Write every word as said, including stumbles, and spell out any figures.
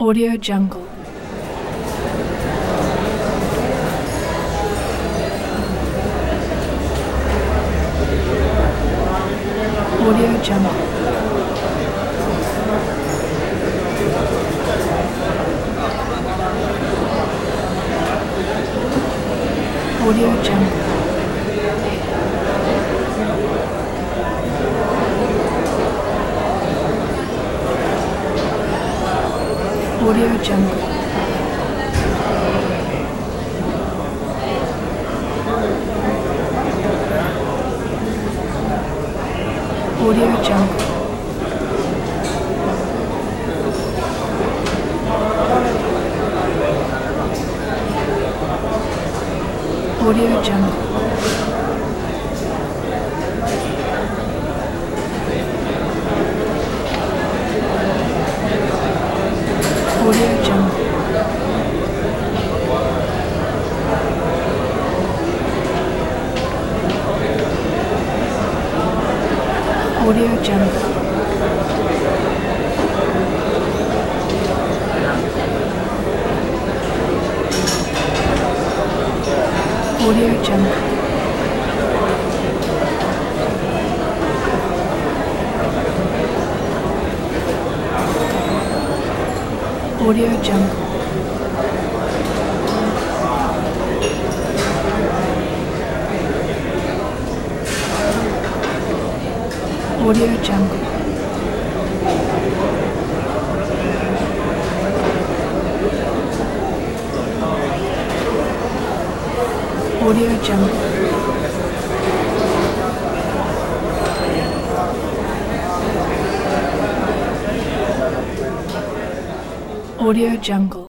Audio Jungle. Audio Jungle. Audio Jungle. Audio Jungle. Audio Jungle. Audio Jungle. Audio Jungle. Audio Jungle. Audio Jungle. Audio Jungle. Audio Jungle. Audio Jungle. Audio Jungle.